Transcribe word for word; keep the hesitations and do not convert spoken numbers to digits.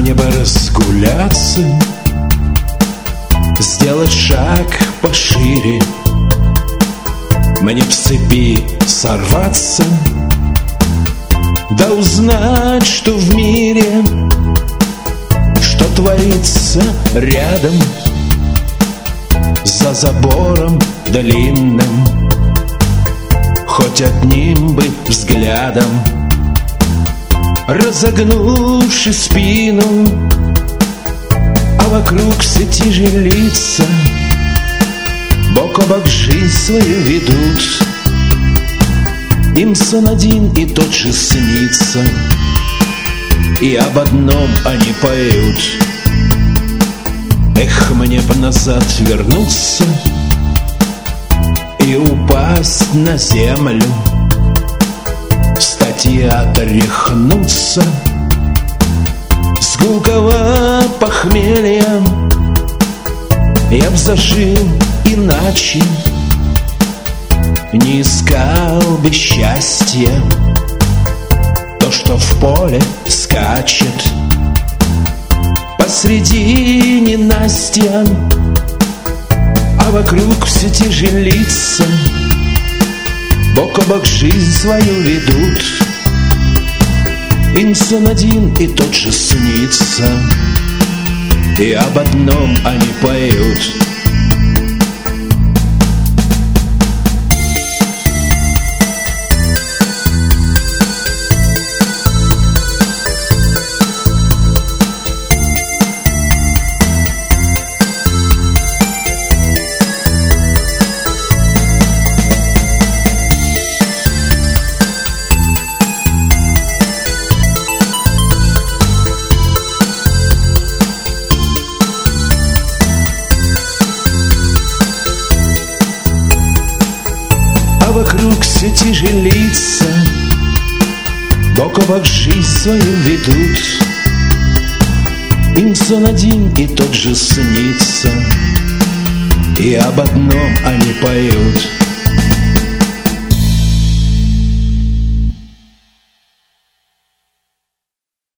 мне бы разгуляться, сделать шаг пошире, мне в цепи сорваться, да узнать, что в мире, что творится рядом, за забором длинным, хоть одним бы взглядом, разогнувши спину, а вокруг все те же лица, бок о бок жизнь свою ведут. Им сон один и тот же снится, и об одном они поют. Эх, мне бы назад вернуться и упасть на землю, встать и отряхнуться с гулкого похмелья. Я б зажил иначе, не искал бы счастья, то, что в поле скачет посреди ненастья, а вокруг все те же лица, бок о бок жизнь свою ведут. Им сон один и тот же снится, и об одном они поют. Вокруг все те же лица, бок о бок жизнь свою ведут. Им сон один и тот же снится, и об одном они поют.